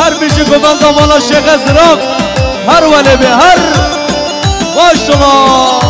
هر بیشی گفتن دامالا شیخ زراب هر ولی به هر ماشالله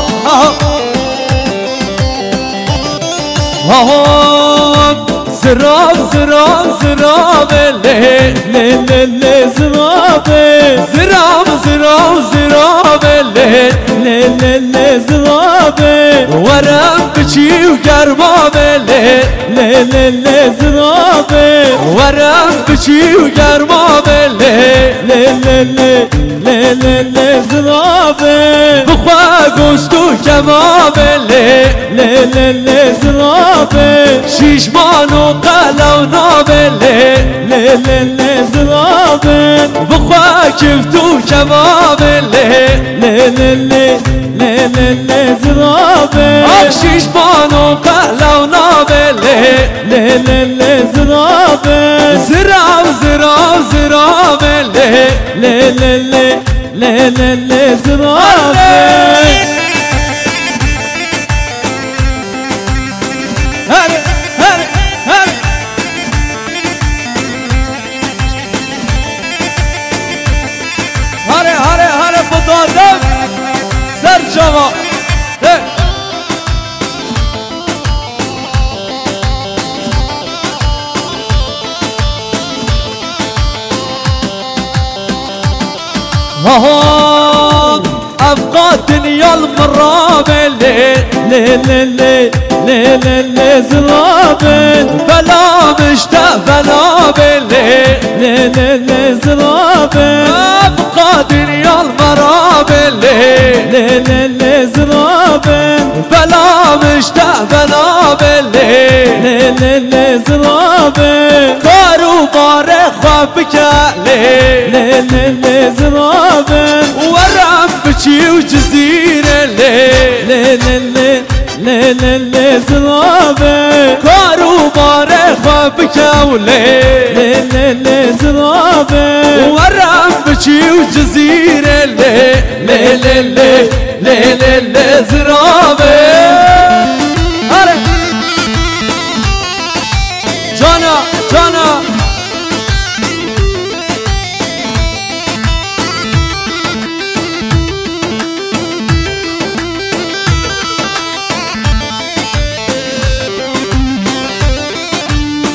زراب زراب زراب له له له له زراب زراب زراب زراب له له له له زراب ورم بچی و گرماب له له له له زراب ورم بچی و گرماب له له له له له له له زراب بخوا گوشت و کباب له له له له زراب شیشمان و قلو نابله له له له زراب بخوا کفت و کباب له له له له له له له زراب شیشمان و قلو نابله له له له زراب زراب زراب زراب له له له له له له له زراب جوا أبقى دنيا المرابل ليه ليه ليه ليه ليه زرابل بلا مشتاق بلا ليه ليه ليه زرابل أبقى دنيا المرابل ليه ليه ليه زرابل بلا مشتاق بلا ليه ليه ليه زرابل كارو بارك خوابك ليه ليه ليه زرابل ورم بچی و جزیره له له له له له له زرابه کارو باره خواب کوله له له له زرابه ورم بچی و جزیره له له له له له له زرابه